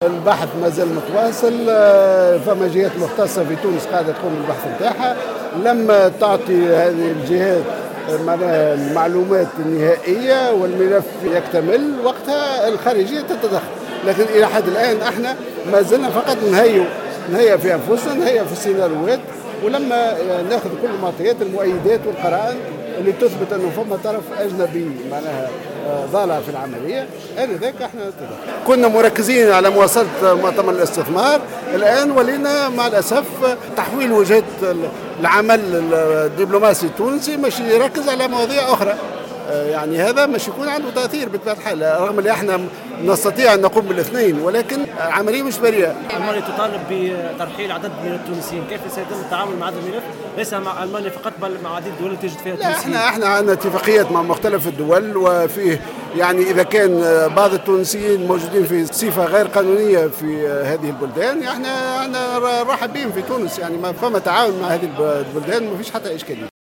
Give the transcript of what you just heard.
البحث ما زال متواصل. فما جهات مختصة في تونس قاعدة تقوم بالبحث نتاعها. لما تعطي هذه الجهات معناها المعلومات النهائية والملف يكتمل وقتها الخارجية تتدخل. لكن إلى حد الآن احنا ما زلنا فقط نهيئ في أنفسنا، نهيئ في السيناريوهات، ولما ناخذ كل المعطيات المؤيدات والقرائن اللي تثبت انه فما طرف اجنبي معناها ضالع في العمليه، انذاك احنا نتدخل. كنا مركزين على مواصله مؤتمر الاستثمار، الان ولينا مع الاسف تحويل وجهه العمل الدبلوماسي التونسي مش يركز على مواضيع اخرى. يعني هذا مش يكون عنده تأثير بطبيعة الحال، رغم اللي احنا نستطيع أن نقوم بالاثنين، ولكن عملية مش بريئة. ألمانيا تطالب بترحيل عدد من التونسيين، كيف سيتم التعامل مع هذا الملف؟ ليس مع ألمانيا فقط بل مع عديد الدول التي توجد فيها تونسيين. احنا عندنا اتفاقيات مع مختلف الدول، وفيه يعني إذا كان بعض التونسيين موجودين في صفة غير قانونية في هذه البلدان، احنا رحب بهم في تونس، يعني ما فما تعاون مع هذه البلدان، ما فيش حتى إشكالية.